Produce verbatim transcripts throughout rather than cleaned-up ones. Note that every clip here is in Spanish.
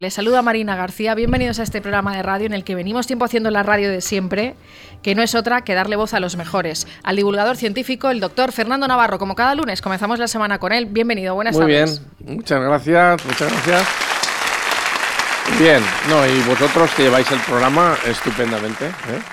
Les saluda Marina García, bienvenidos a este programa de radio en el que venimos tiempo haciendo la radio de siempre, que no es otra que darle voz a los mejores. Al divulgador científico, el doctor Fernando Navarro, como cada lunes, comenzamos la semana con él. Bienvenido, buenas Muy tardes. Muy bien, muchas gracias, muchas gracias. Bien, no, y vosotros que lleváis el programa estupendamente, ¿eh?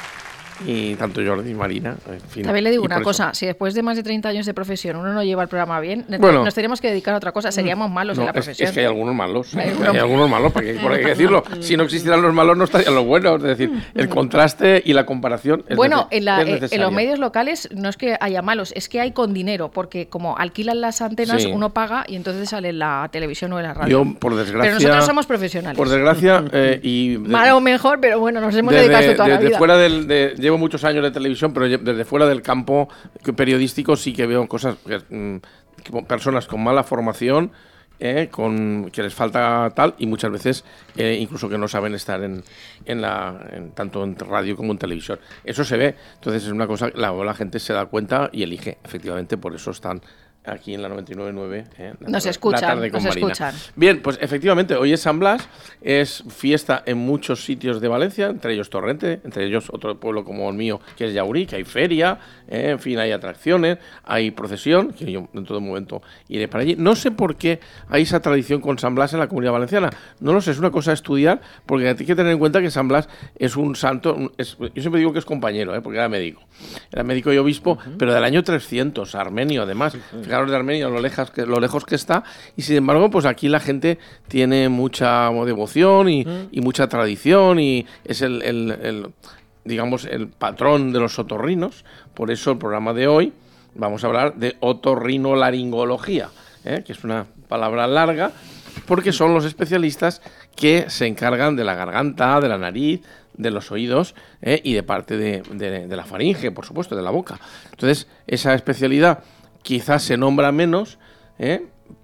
Y tanto Jordi y Marina, en fin. También le digo una eso... cosa, si después de más de treinta años de profesión uno no lleva el programa bien, bueno, nos tenemos que dedicar a otra cosa, seríamos malos no, en la es, profesión. Es que hay algunos malos, hay, hay algunos malos, porque por hay que decirlo, si no existieran los malos no estarían los buenos, es decir, el contraste y la comparación es Bueno, neces- en, la, es en los medios locales no es que haya malos, es que hay con dinero, porque como alquilan las antenas, sí. uno paga y entonces sale en la televisión o en la radio. Yo, por desgracia... Pero nosotros somos profesionales. Por desgracia, eh, y... De, Mal o mejor, pero bueno, nos hemos desde, dedicado toda desde la vida. Fuera del, de, llevo muchos años de televisión, pero desde fuera del campo periodístico sí que veo cosas, que, que personas con mala formación, eh, con que les falta tal, y muchas veces eh, incluso que no saben estar en, en la en, tanto en radio como en televisión. Eso se ve, entonces es una cosa, la, la gente se da cuenta y elige, efectivamente, por eso están aquí en la noventa y nueve punto nueve. Eh, nos escuchan, la tarde con nos Marina. escuchan. Bien, pues efectivamente, hoy es San Blas, es fiesta en muchos sitios de Valencia, entre ellos Torrente, entre ellos otro pueblo como el mío, que es Llaurí, que hay feria, eh, en fin, hay atracciones, hay procesión, que yo en todo momento iré para allí. No sé por qué hay esa tradición con San Blas en la Comunidad Valenciana, no lo sé, es una cosa a estudiar, porque hay que tener en cuenta que San Blas es un santo, es, yo siempre digo que es compañero, eh, porque era médico, era médico y obispo, uh-huh. pero del año trescientos, armenio además, uh-huh. Fijaros de Armenia, lo lejos, que, lo lejos que está, y sin embargo, pues aquí la gente tiene mucha devoción y, mm. y mucha tradición, y es el, el, el, digamos, el patrón de los otorrinos. Por eso el programa de hoy vamos a hablar de otorrinolaringología, ¿eh? que es una palabra larga, porque son los especialistas que se encargan de la garganta, de la nariz, de los oídos ¿eh? y de parte de, de, de la faringe, por supuesto, de la boca. Entonces, esa especialidad quizás se nombra menos, ¿eh?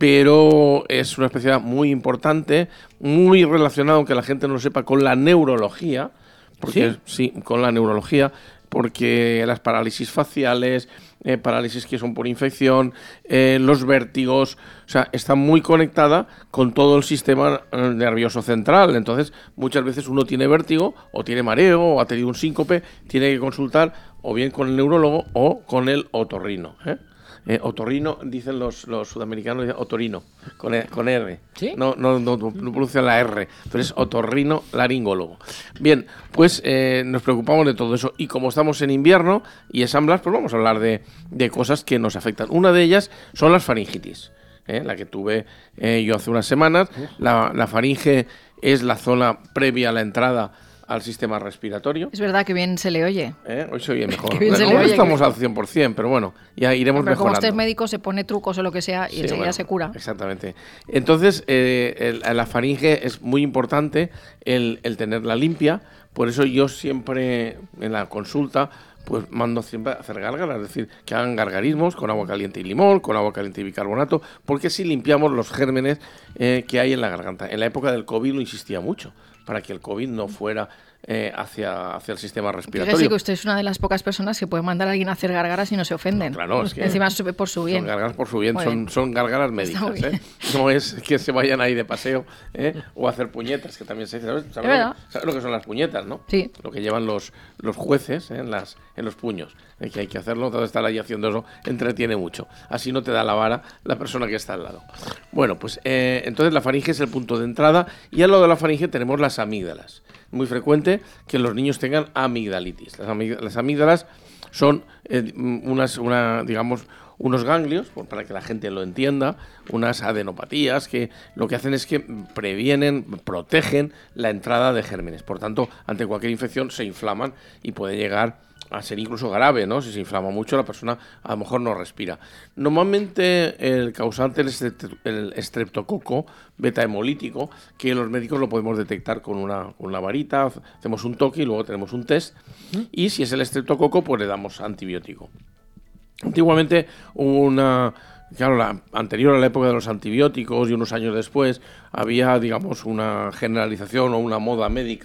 pero es una especialidad muy importante, muy relacionada, aunque la gente no lo sepa, con la neurología, porque sí, sí con la neurología, porque las parálisis faciales, eh, parálisis que son por infección, eh, los vértigos, o sea, está muy conectada con todo el sistema eh, nervioso central. Entonces, muchas veces uno tiene vértigo, o tiene mareo, o ha tenido un síncope, tiene que consultar o bien con el neurólogo o con el otorrino, ¿eh? Eh, otorrino, dicen los, los sudamericanos, otorino, con, e, con R. ¿Sí? No, no, no, no, no pronuncian la R, pero es otorrino laringólogo. Bien, pues eh, nos preocupamos de todo eso. Y como estamos en invierno y es San Blas, pues vamos a hablar de, de cosas que nos afectan. Una de ellas son las faringitis, ¿eh? la que tuve eh, yo hace unas semanas. La, la faringe es la zona previa a la entrada al sistema respiratorio. Es verdad que bien se le oye. ¿Eh? Hoy se oye mejor. Que bien se le oye, estamos que... al cien por ciento, pero bueno, ya iremos pero mejorando. Como usted es médico, se pone trucos o lo que sea y sí, enseguida bueno, se cura. Exactamente. Entonces, eh, el, la faringe es muy importante el, el tenerla limpia. Por eso yo siempre en la consulta pues mando siempre a hacer gárgaras, es decir, que hagan gargarismos con agua caliente y limón, con agua caliente y bicarbonato, porque si limpiamos los gérmenes eh, que hay en la garganta. En la época del COVID lo insistía mucho, para que el COVID no fuera eh, hacia, hacia el sistema respiratorio. Fíjese que usted es una de las pocas personas que puede mandar a alguien a hacer gárgaras y no se ofenden. No, claro, es que encima es por su bien. Son gárgaras por su bien, bien. son, son gárgaras médicas, ¿eh? No es que se vayan ahí de paseo ¿eh? o a hacer puñetas, que también se dice. ¿Sabes, ¿Sabes, lo, ¿Sabes lo que son las puñetas, no? Sí. Lo que llevan los, los jueces ¿eh? en, las, en los puños. ¿eh? Que hay que hacerlo, todo estar ahí haciendo eso entretiene mucho. Así no te da la vara la persona que está al lado. Bueno, pues eh, entonces la faringe es el punto de entrada y al lado de la faringe tenemos las amígdalas. Muy frecuente que los niños tengan amigdalitis. Las, amig- las amígdalas son eh, unas, una, digamos, unos ganglios, para que la gente lo entienda, unas adenopatías que lo que hacen es que previenen, protegen la entrada de gérmenes. Por tanto, ante cualquier infección se inflaman y puede llegar a ser incluso grave, ¿no? Si se inflama mucho, la persona a lo mejor no respira. Normalmente el causante es el estreptococo beta hemolítico, que los médicos lo podemos detectar con una, con una varita, hacemos un toque y luego tenemos un test, y si es el estreptococo, pues le damos antibiótico. Antiguamente una... Claro, la, anterior a la época de los antibióticos y unos años después, había, digamos, una generalización o una moda médica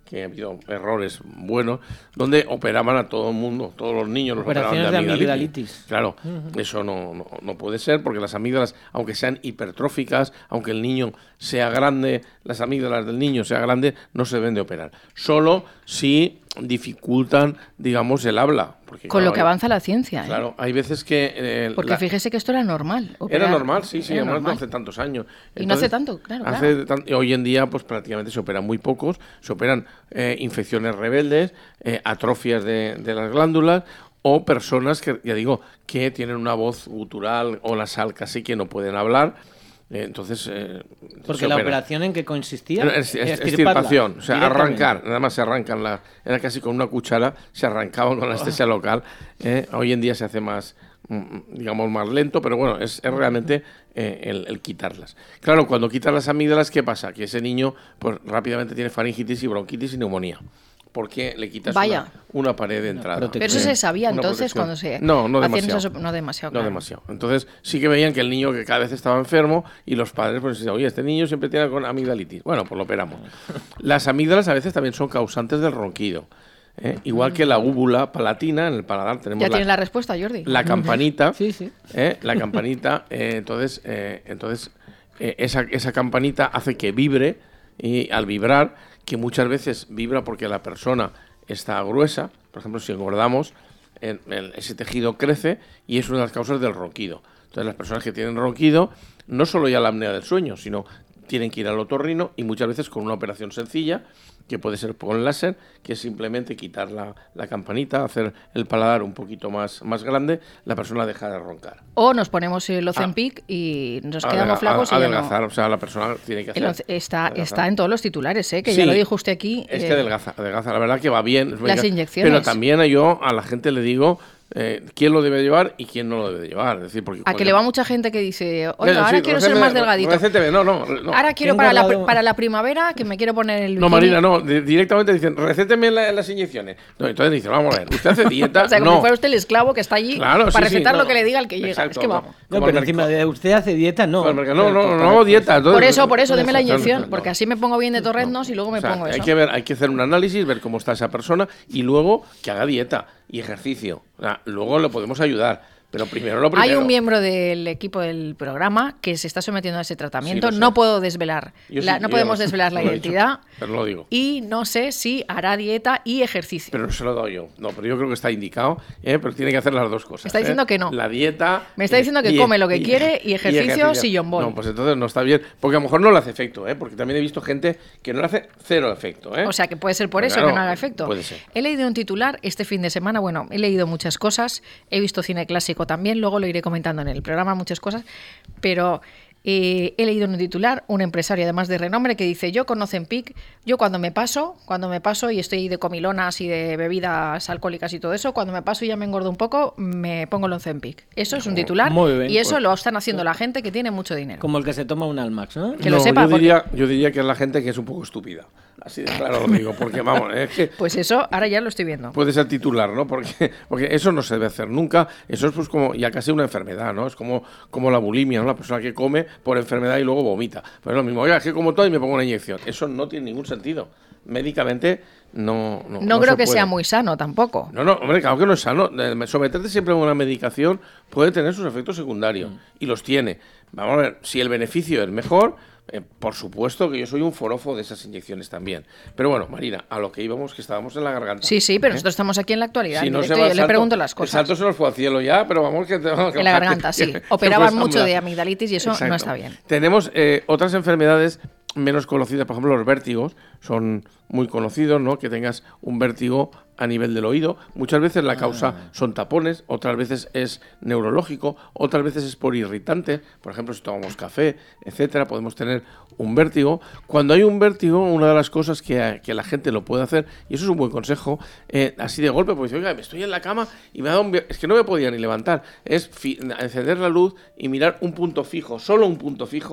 que ha habido errores buenos, donde operaban a todo el mundo, todos los niños los operaciones operaban de amigdalitis. de amigdalitis. Claro, uh-huh. eso no, no, no puede ser, porque las amígdalas, aunque sean hipertróficas, aunque el niño sea grande, las amígdalas del niño sea grande, no se deben de operar. Solo si dificultan, digamos, el habla. Porque, Con claro, lo que avanza la ciencia. ¿eh? Claro, hay veces que... Eh, porque la... fíjese que esto era normal. Operar. Era normal, sí, sí, era además normal. no hace tantos años. Entonces, y no hace tanto, claro. Hace claro. Tan... Hoy en día, pues prácticamente se operan muy pocos, se operan eh, infecciones rebeldes, eh, atrofias de, de las glándulas, o personas que, ya digo, que tienen una voz gutural o nasal casi que no pueden hablar. Eh, entonces, eh, porque la operación en qué consistía, es, es, extirpación, o sea, arrancar, nada más se arrancan, la, era casi con una cuchara, se arrancaban con anestesia local. Eh, hoy en día se hace más, digamos, más lento, pero bueno, es, es realmente eh, el, el quitarlas. Claro, cuando quitas las amígdalas, ¿qué pasa? Que ese niño, pues rápidamente tiene faringitis y bronquitis y neumonía. Porque le quitas una, una pared de entrada. Pero eso se sabía una entonces protección. Cuando se no, no demasiado. Esas, no demasiado. Claro. No demasiado. Entonces sí que veían que el niño que cada vez estaba enfermo y los padres pues decían, oye, este niño siempre tiene con amigdalitis. Bueno, pues lo operamos. Las amígdalas a veces también son causantes del ronquido. ¿eh? Igual que la úvula palatina, en el paladar tenemos ya la, tienes la respuesta, Jordi. La campanita. sí, sí. ¿eh? La campanita, eh, entonces, eh, entonces eh, esa, esa campanita hace que vibre y al vibrar, que muchas veces vibra porque la persona está gruesa, por ejemplo, si engordamos, en, en ese tejido crece y es una de las causas del ronquido. Entonces, las personas que tienen ronquido, no solo ya la apnea del sueño, sino tienen que ir al otorrino y muchas veces con una operación sencilla, que puede ser con láser, que es simplemente quitar la, la campanita, hacer el paladar un poquito más, más grande, la persona deja de roncar. O nos ponemos el Ozempic ah, y nos a, quedamos a, flacos a, y ya adelgazar, no. O sea, la persona tiene que hacer... El, está, está en todos los titulares, ¿eh? que sí, ya lo dijo usted aquí. Es eh, que adelgaza, adelgaza, la verdad que va bien. Las inyecciones. Pero también yo a la gente le digo... Eh, quién lo debe llevar y quién no lo debe llevar. Es decir, porque a que le va mucha gente que dice, oiga, sí, ahora sí, quiero recéteme, ser más delgadito. Recéteme, no, no, no. Ahora quiero para la, para la primavera que me quiero poner el bikini. No, Marina, no, de, directamente dicen, recéteme la, las inyecciones. No, entonces dicen, vamos a ver, usted hace dieta. O sea, como no. si fuera usted el esclavo que está allí claro, para sí, recetar sí, lo no, que le diga el que llega. Exacto, es que vamos. No, pero encima de usted hace dieta, no. No, no, no, no hago dieta. Entonces, por eso, por eso, deme la inyección, no, porque así me pongo bien de torreznos no. y luego me o sea, pongo eso. Hay que ver, hay que hacer un análisis, ver cómo está esa persona y luego que haga dieta y ejercicio. O sea, luego lo podemos ayudar. Pero primero lo primero. Hay un miembro del equipo del programa que se está sometiendo a ese tratamiento. Sí, no puedo desvelar, sí, la, no podemos yo, desvelar la identidad. Dicho, pero lo digo. Y no sé si hará dieta y ejercicio. Pero no se lo he dado yo. No, pero yo creo que está indicado, ¿eh? Pero tiene que hacer las dos cosas. Está diciendo ¿eh? que no. La dieta. Me está diciendo que y, come lo que y, quiere y ejercicio, y ejercicio. sillón bol. No, pues entonces no está bien. Porque a lo mejor no le hace efecto, ¿eh? Porque también he visto gente que no le hace cero efecto, ¿eh? O sea, que puede ser por pero eso claro, que no haga efecto. Puede ser. He leído un titular este fin de semana. Bueno, he leído muchas cosas. He visto cine clásico también. Luego lo iré comentando en el programa muchas cosas. Pero eh, he leído en un titular un empresario además de renombre que dice, yo con Ozempic, yo cuando me paso, cuando me paso y estoy de comilonas y de bebidas alcohólicas y todo eso, cuando me paso y ya me engordo un poco, me pongo el Ozempic. Eso es un titular. Muy bien, y eso pues, lo están haciendo la gente que tiene mucho dinero. Como el que se toma un Almax, ¿no? Que no, lo sepa. Yo porque... diría, yo diría que es la gente que es un poco estúpida. Así de claro lo digo, porque vamos, es que... Pues eso, ahora ya lo estoy viendo. Puede ser titular, ¿no? Porque, porque eso no se debe hacer nunca. Eso es pues como ya casi una enfermedad, ¿no? Es como, como la bulimia, ¿no? La persona que come por enfermedad y luego vomita. Pues es lo mismo, oiga, es que como todo y me pongo una inyección. Eso no tiene ningún sentido. Médicamente no No, no, no creo se que puede. sea muy sano tampoco. No, no, hombre, claro que no es sano. Someterte siempre a una medicación puede tener sus efectos secundarios. Mm. Y los tiene. Vamos a ver, si el beneficio es mejor... Eh, por supuesto que yo soy un forofo de esas inyecciones también. Pero bueno, Marina, a lo que íbamos, que estábamos en la garganta. Sí, sí, pero ¿eh? nosotros estamos aquí en la actualidad. Si en no directo, se va yo el le salto, pregunto las cosas. El salto se nos fue al cielo ya, pero vamos que... En la garganta, sí. Operaban mucho de amigdalitis y eso Exacto. no está bien. Tenemos eh, otras enfermedades menos conocidas, por ejemplo, los vértigos son muy conocidos, ¿no? Que tengas un vértigo a nivel del oído. Muchas veces la causa ah. son tapones, otras veces es neurológico, otras veces es por irritantes. Por ejemplo, si tomamos café, etcétera, podemos tener un vértigo. Cuando hay un vértigo, una de las cosas que, que la gente lo puede hacer, y eso es un buen consejo, eh, así de golpe, porque dice, oiga, me estoy en la cama y me ha dado un... Es que no me podía ni levantar. Es fi- encender la luz y mirar un punto fijo, solo un punto fijo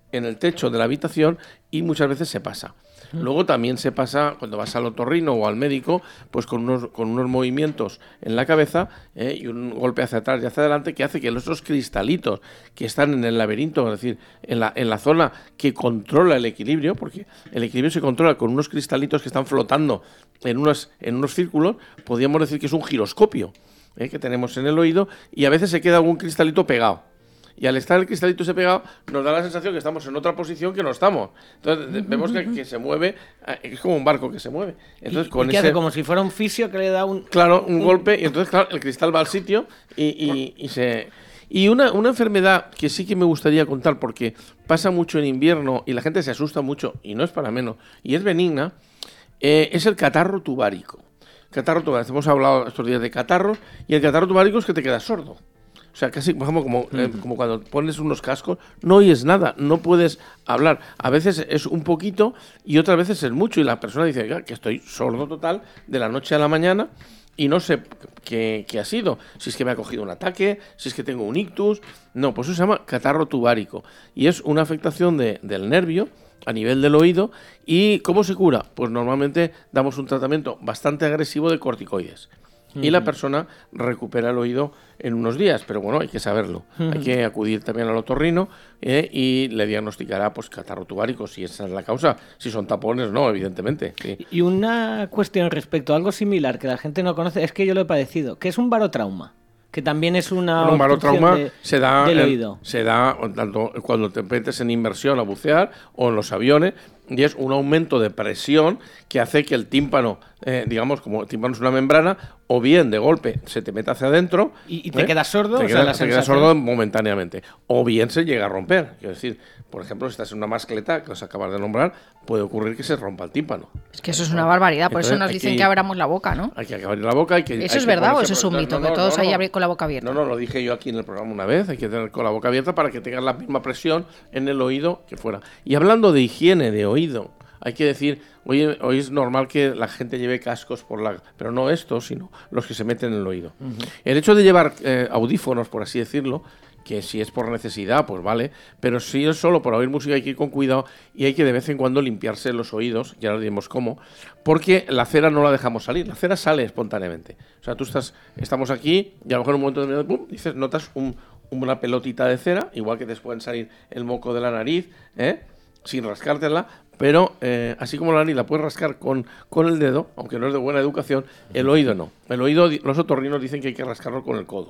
en el techo de la habitación y muchas veces se pasa. Luego también se pasa cuando vas al otorrino o al médico, pues con unos, con unos movimientos en la cabeza eh, y un golpe hacia atrás y hacia adelante que hace que esos cristalitos que están en el laberinto, es decir, en la, en la zona que controla el equilibrio, porque el equilibrio se controla con unos cristalitos que están flotando en unos, en unos círculos, podríamos decir que es un giroscopio eh, que tenemos en el oído y a veces se queda algún cristalito pegado. Y al estar el cristalito ese pegado, nos da la sensación que estamos en otra posición que no estamos. Entonces, vemos que, que se mueve, es como un barco que se mueve. Entonces, ¿Y, con ¿y qué ese, hace? Como si fuera un fisio que le da un... Claro, un, un golpe, y entonces, claro, el cristal va al sitio y, y, y se... Y una, una enfermedad que sí que me gustaría contar, porque pasa mucho en invierno y la gente se asusta mucho, y no es para menos, y es benigna, eh, es el catarro tubárico. Catarro tubárico. Hemos hablado estos días de catarros, y el catarro tubárico es que te quedas sordo. O sea, casi como, como, eh, como cuando pones unos cascos, no oyes nada, no puedes hablar. A veces es un poquito y otras veces es mucho. Y la persona dice, oiga, que estoy sordo total de la noche a la mañana y no sé qué, qué ha sido. Si es que me ha cogido un ataque, si es que tengo un ictus. No, pues eso se llama catarro tubárico. Y es una afectación de, del nervio a nivel del oído. ¿Y cómo se cura? Pues normalmente damos un tratamiento bastante agresivo de corticoides. Y la persona recupera el oído en unos días, pero bueno, hay que saberlo. Uh-huh. Hay que acudir también al otorrino eh, y le diagnosticará pues catarro tubárico, si esa es la causa. Si son tapones, no, evidentemente. Sí. Y una cuestión respecto a algo similar que la gente no conoce, es que yo lo he padecido, que es un barotrauma. Que también es una bueno, un barotrauma de, se da del en, oído. Se da tanto cuando te metes en inmersión a bucear o en los aviones, y es un aumento de presión que hace que el tímpano, eh, digamos, como el tímpano es una membrana, o bien de golpe se te mete hacia adentro y, y te ¿eh? quedas sordo, te, o queda, sea, te quedas sordo momentáneamente, o bien se llega a romper. Quiero decir, por ejemplo, si estás en una mascleta que os acabas de nombrar, puede ocurrir que se rompa el tímpano. Es que eso es una barbaridad, por Entonces, eso nos dicen que, que abramos la boca, ¿no? Hay que abrir la boca. Hay que, ¿Eso hay es que verdad o ponerse, eso es un mito? no, no, que todos no, no, ahí no. abrir con la boca abierta. No, no, lo dije yo aquí en el programa una vez, hay que tener con la boca abierta para que tengas la misma presión en el oído que fuera. Y hablando de higiene de oído, hay que decir, oye, hoy es normal que la gente lleve cascos por la, pero no estos, sino los que se meten en el oído. Uh-huh. El hecho de llevar eh, audífonos, por así decirlo, que si es por necesidad, pues vale, pero si es solo por oír música hay que ir con cuidado y hay que de vez en cuando limpiarse los oídos, ya lo diremos cómo, porque la cera no la dejamos salir, la cera sale espontáneamente. O sea, tú estás, estamos aquí y a lo mejor en un momento determinado, pum, dices, notas un, una pelotita de cera, igual que te pueden salir el moco de la nariz, ¿eh? sin rascártela, pero eh, así como la nariz la puedes rascar con, con el dedo, aunque no es de buena educación, el oído no. El oído, los otorrinos dicen que hay que rascarlo con el codo.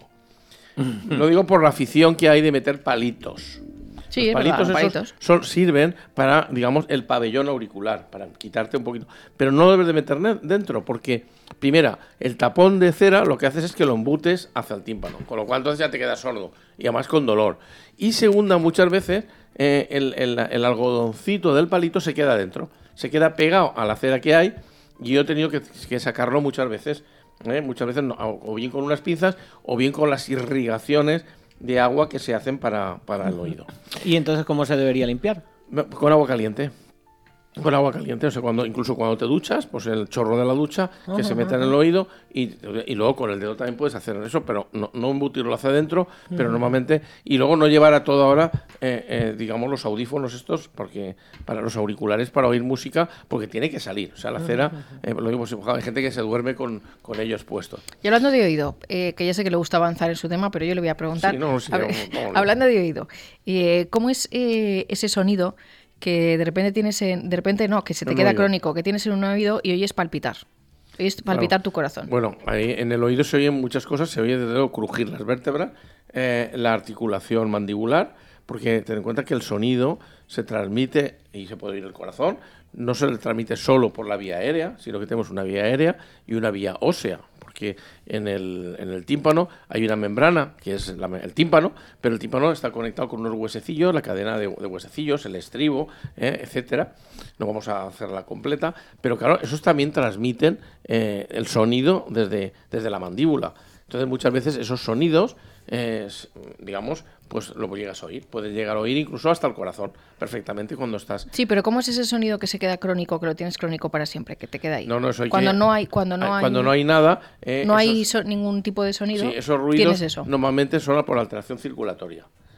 Lo digo por la afición que hay de meter palitos. Sí, los palitos, verdad, esos palitos. Son, sirven para, digamos, el pabellón auricular, para quitarte un poquito. Pero no debes de meter dentro, porque, primera, el tapón de cera lo que haces es que lo embutes hacia el tímpano, con lo cual entonces ya te quedas sordo, y además con dolor. Y segunda, muchas veces, eh, el, el, el algodoncito del palito se queda dentro, se queda pegado a la cera que hay, y yo he tenido que, que sacarlo muchas veces, ¿eh? muchas veces no, o bien con unas pinzas, o bien con las irrigaciones de agua que se hacen para, para el oído. ¿Y entonces cómo se debería limpiar? Con agua caliente. Con agua caliente, o sea, cuando, incluso cuando te duchas, pues el chorro de la ducha que uh-huh, se mete en el oído y, y luego con el dedo también puedes hacer eso, pero no, no embutirlo hacia adentro, uh-huh. pero normalmente, y luego no llevar a toda hora, eh, eh, digamos, los audífonos estos, porque para los auriculares para oír música, porque tiene que salir, o sea, la cera, eh, lo digo, pues, hay gente que se duerme con, con ellos puestos. Y hablando de oído, eh, que ya sé que le gusta avanzar en su tema, pero yo le voy a preguntar, sí, no, sí, a no, ver, no, no, no. hablando de oído, eh, ¿cómo es eh, ese sonido que de repente tienes en, de repente no, que se te no, queda no, crónico, que tienes en un oído y oyes palpitar? Oyes palpitar claro. tu corazón. Bueno, ahí en el oído se oyen muchas cosas, se oye desde luego crujir las vértebras, eh, la articulación mandibular, porque ten en cuenta que el sonido se transmite y se puede oír el corazón, no se le transmite solo por la vía aérea, sino que tenemos una vía aérea y una vía ósea, porque en el, en el tímpano hay una membrana, que es la, el tímpano, pero el tímpano está conectado con unos huesecillos, la cadena de, de huesecillos, el estribo, eh, etcétera. No vamos a hacerla completa, pero claro, esos también transmiten eh, el sonido desde, desde la mandíbula. Entonces muchas veces esos sonidos, eh, digamos, pues lo llegas a oír. Puedes llegar a oír incluso hasta el corazón perfectamente cuando estás... Sí, pero ¿cómo es ese sonido que se queda crónico, que lo tienes crónico para siempre, que te queda ahí? No, no, eso hay cuando que... no hay Cuando no hay, cuando no hay nada... Eh, no esos, hay so, ningún tipo de sonido, sí, esos ruidos tienes eso. Normalmente son por alteración circulatoria.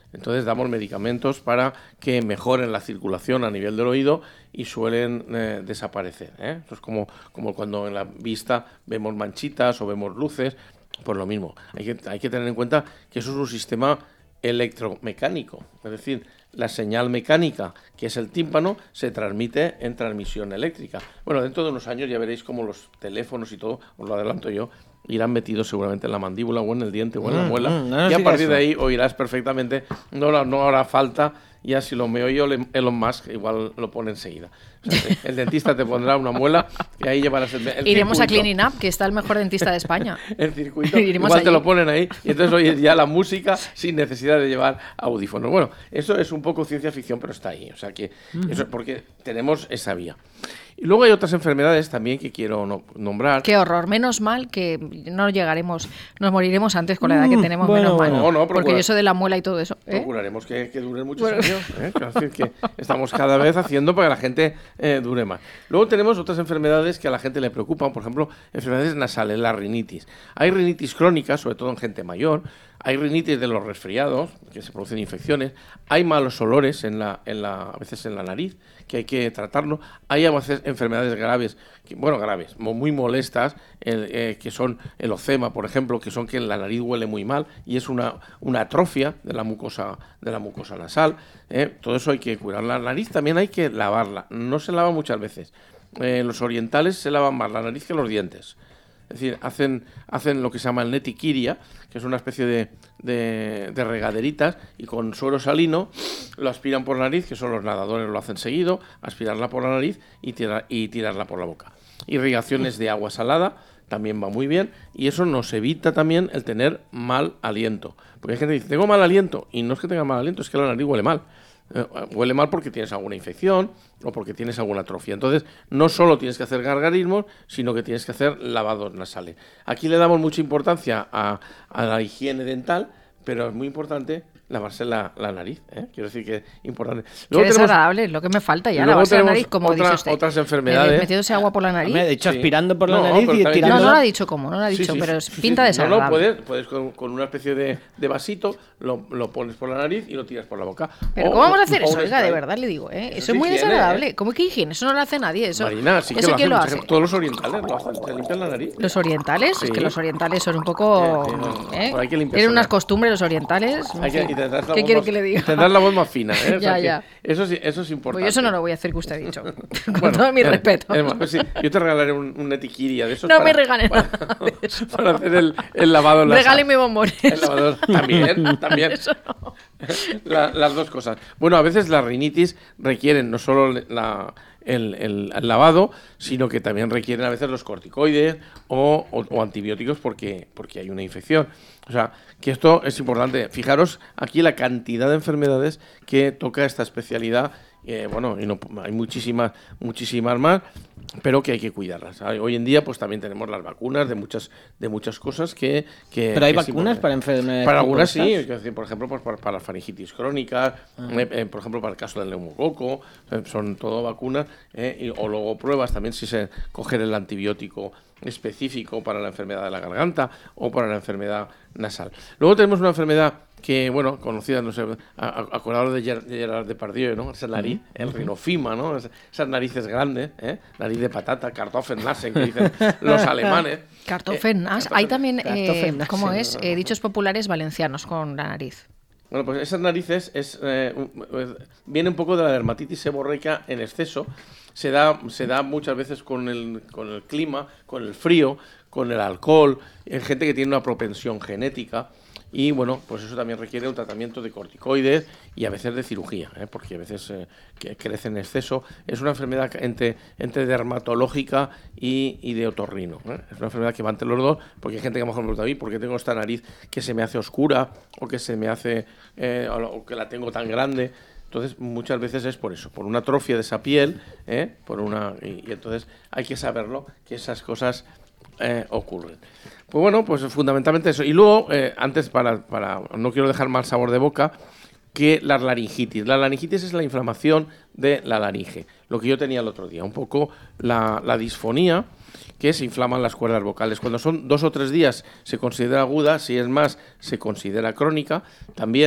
Entonces damos medicamentos para que mejoren la circulación a nivel del oído y suelen eh, desaparecer, ¿eh? Esto es como, como cuando en la vista vemos manchitas o vemos luces, pues lo mismo. Hay que, hay que tener en cuenta que eso es un sistema electromecánico, es decir, la señal mecánica, que es el tímpano, se transmite en transmisión eléctrica. Bueno, dentro de unos años ya veréis cómo los teléfonos y todo, os lo adelanto yo, irán metidos seguramente en la mandíbula o en el diente o en la muela, mm, no, no y a partir eso. de ahí oirás perfectamente, no, no habrá falta, ya si lo me oye Elon Musk, igual lo pone enseguida. O sea, el dentista te pondrá una muela y ahí llevarás el, el Iremos circuito. a Cleaning Up, que está el mejor dentista de España. El circuito, igual allí. Te lo ponen ahí y entonces oyes ya la música sin necesidad de llevar audífonos. Bueno, eso es un poco ciencia ficción, pero está ahí. O sea que uh-huh. eso porque tenemos esa vía. Y luego hay otras enfermedades también que quiero no, nombrar. Qué horror, menos mal que no llegaremos, nos moriremos antes con la edad que tenemos, bueno, menos mal. No, no, porque procura, eso de la muela y todo eso. ¿eh? Procuraremos que, que duren muchos bueno. años. ¿eh? Es decir, que estamos cada vez haciendo para que la gente eh, dure más. Luego tenemos otras enfermedades que a la gente le preocupan, por ejemplo, enfermedades nasales, la rinitis. Hay rinitis crónica, sobre todo en gente mayor. Hay rinitis de los resfriados, que se producen infecciones. Hay malos olores en la, en la, a veces en la nariz, que hay que tratarlo. Hay a veces enfermedades graves, que, bueno, graves, muy molestas, el, eh, que son el eczema, por ejemplo, que son que la nariz huele muy mal y es una, una atrofia de la mucosa, de la mucosa nasal. Eh. Todo eso hay que cuidar. La nariz también hay que lavarla. No se lava muchas veces. Eh, los orientales se lavan más la nariz que los dientes. Es decir, hacen, hacen lo que se llama el netiquiria, que es una especie de, de, de regaderitas, y con suero salino lo aspiran por la nariz, que son los nadadores, lo hacen seguido, aspirarla por la nariz y, tirar, y tirarla por la boca. Irrigaciones de agua salada también va muy bien, y eso nos evita también el tener mal aliento. Porque hay gente que dice, tengo mal aliento, y no es que tenga mal aliento, es que la nariz huele mal. Eh, huele mal porque tienes alguna infección o porque tienes alguna atrofia. Entonces, no solo tienes que hacer gargarismos, sino que tienes que hacer lavados nasales. Aquí le damos mucha importancia a, a la higiene dental, pero es muy importante lavarse la, la nariz, ¿eh? Quiero decir que es importante. Luego Qué desagradable, tenemos, lo que me falta ya, lavarse la nariz, como otra, dice usted. Otras enfermedades. Metiéndose agua por la nariz. Me he dicho, sí. aspirando por la no, nariz y tirando. No, no lo ha dicho cómo, no lo ha dicho, sí, sí, pero sí, pinta sí, desagradable. No, no, puedes, puedes con, con una especie de, de vasito, lo, lo pones por la nariz y lo tiras por la boca. Pero o, ¿cómo vamos a hacer o eso? Oiga, de verdad le digo, ¿eh? Eso, eso es muy higiene, desagradable. ¿eh? ¿Cómo que higiene? Eso no lo hace nadie. Eso, Marina, sí que ¿eso lo, quién hace, lo hace? Todos los orientales lo hacen, se limpian la nariz. ¿Los orientales? Sí. Es que los orientales son un poco... ¿eh? ¿eh? Tienen unas costumbres los orientales. Hay que, ¿Qué quiere que le diga? Tendrás la voz más fina, ¿eh? O sea ya, ya. Eso, eso es importante. Pues eso no lo voy a hacer que usted ha dicho. Con bueno, todo mi eh, respeto. Eh, pues sí, yo te regalaré un, un netiquiria de esos. No para, me regale para, nada de eso. Para hacer el, el lavado nasal. Regáleme bombones. El lavado, también, también. Eso no. La, las dos cosas. Bueno, a veces las rinitis requieren no solo la, el, el, el lavado, sino que también requieren a veces los corticoides o, o, o antibióticos porque, porque hay una infección. O sea, que esto es importante. Fijaros aquí la cantidad de enfermedades que toca esta especialidad. Eh, bueno, y no, hay muchísimas, muchísimas más, pero que hay que cuidarlas. Hoy en día, pues también tenemos las vacunas de muchas, de muchas cosas que. que pero hay que vacunas para enfermedades. Para algunas sí, es decir, por ejemplo, pues para, para la faringitis crónica, uh-huh. eh, eh, por ejemplo, para el caso del neumococo, eh, son todo vacunas, eh, y, o luego pruebas también si se coger el antibiótico específico para la enfermedad de la garganta o para la enfermedad nasal. Luego tenemos una enfermedad que, bueno, conocida, no sé, acordaros de Gerard Depardieu, ¿no? Esa nariz, uh-huh. el rinofima, ¿no? Esas narices grandes, ¿eh? Nariz de patata, Kartoffelnasen, que dicen los alemanes. Kartoffelnasen. Eh, Hay también, eh, ¿cómo es? Eh, dichos populares valencianos con la nariz. Bueno, pues esas narices es, eh, viene un poco de la dermatitis seborreica en exceso. Se da, se da muchas veces con el, con el clima, con el frío, con el alcohol, en gente que tiene una propensión genética. Y bueno, pues eso también requiere un tratamiento de corticoides y a veces de cirugía, ¿eh? Porque a veces eh, que crece en exceso. Es una enfermedad entre, entre dermatológica y, y de otorrino, ¿eh? Es una enfermedad que va entre los dos, porque hay gente que a lo mejor me pregunta, ¿por qué tengo esta nariz que se me hace oscura o que se me hace eh, o que la tengo tan grande? Entonces, muchas veces es por eso, por una atrofia de esa piel, ¿eh? por una y, y entonces hay que saberlo, que esas cosas eh, ocurren. Pues bueno, pues fundamentalmente eso. Y luego, eh, antes, para, para no quiero dejar mal sabor de boca, que la laringitis. La laringitis es la inflamación de la laringe. Lo que yo tenía el otro día, un poco la, la disfonía, que se inflaman las cuerdas vocales. Cuando son dos o tres días se considera aguda, si es más se considera crónica. También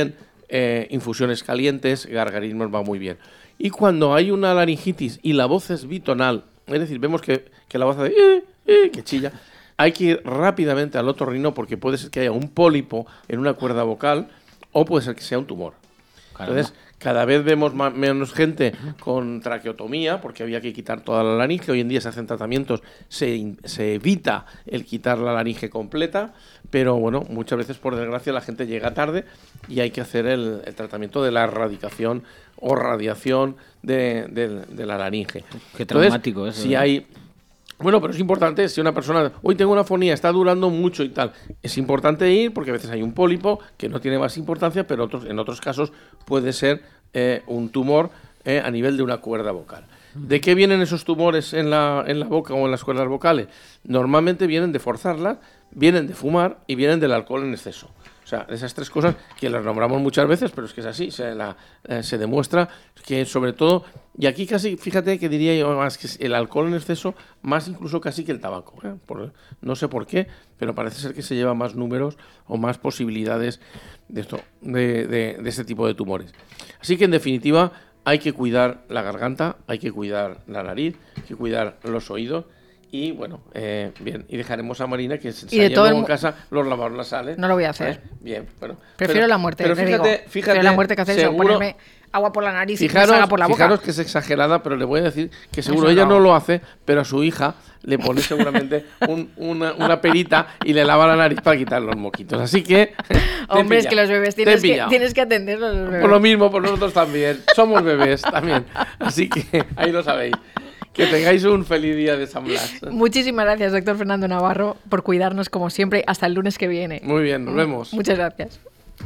eh, infusiones calientes, gargarismos, va muy bien. Y cuando hay una laringitis y la voz es bitonal, es decir, vemos que, que la voz hace eh, eh, que chilla, hay que ir rápidamente al otorrino porque puede ser que haya un pólipo en una cuerda vocal o puede ser que sea un tumor. Caramba. Entonces, cada vez vemos más, menos gente con traqueotomía porque había que quitar toda la laringe. Hoy en día se hacen tratamientos, se, se evita el quitar la laringe completa, pero bueno, muchas veces por desgracia la gente llega tarde y hay que hacer el, el tratamiento de la erradicación o radiación de, de, de la laringe. Qué traumático. Entonces, eso. Si ¿eh? hay... Bueno, pero es importante, si una persona, hoy tengo una afonía, está durando mucho y tal, es importante ir porque a veces hay un pólipo que no tiene más importancia, pero otros, en otros casos puede ser eh, un tumor eh, a nivel de una cuerda vocal. ¿De qué vienen esos tumores en la, en la boca o en las cuerdas vocales? Normalmente vienen de forzarlas, vienen de fumar y vienen del alcohol en exceso. O sea, esas tres cosas que las nombramos muchas veces, pero es que es así, se, la, eh, se demuestra que sobre todo, y aquí casi, fíjate que diría yo más que el alcohol en exceso, más incluso casi que el tabaco, ¿eh? Por, no sé por qué, pero parece ser que se lleva más números o más posibilidades de, esto, de, de, de este tipo de tumores. Así que en definitiva hay que cuidar la garganta, hay que cuidar la nariz, hay que cuidar los oídos. Y bueno, eh, bien, y dejaremos a Marina que se ensaye luego en casa los lavados nasales. No lo voy a hacer. ¿Eh? Bien, bueno. Prefiero pero, la muerte, pero te fíjate, digo. Fíjate, Prefiero la muerte que hacer eso, ponerme agua por la nariz fijaros, y que salga por la boca. Fijaros que es exagerada, pero le voy a decir que seguro eso ella no. no lo hace, pero a su hija le pone seguramente un, una, una perita y le lava la nariz para quitar los moquitos. Así que... Hombre, es que los bebés tienes que, tienes que atenderlos. Los bebés. Por lo mismo, por nosotros también. Somos bebés también. Así que ahí lo sabéis. Que tengáis un feliz día de San Blas. Muchísimas gracias, doctor Fernando Navarro, por cuidarnos como siempre. Hasta el lunes que viene. Muy bien, nos vemos. Muchas gracias.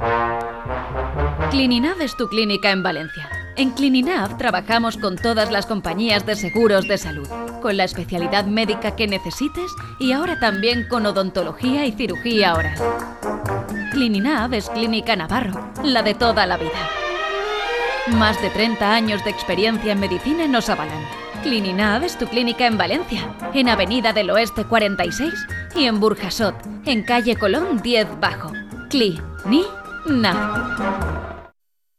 Clininav es tu clínica en Valencia. En Clininav trabajamos con todas las compañías de seguros de salud, con la especialidad médica que necesites y ahora también con odontología y cirugía oral. Clininav es Clínica Navarro, la de toda la vida. Más de treinta años de experiencia en medicina nos avalan. Clininav es tu clínica en Valencia, en Avenida del Oeste cuarenta y seis y en Burjasot, en calle Colón diez Bajo. Cli-ni-nav.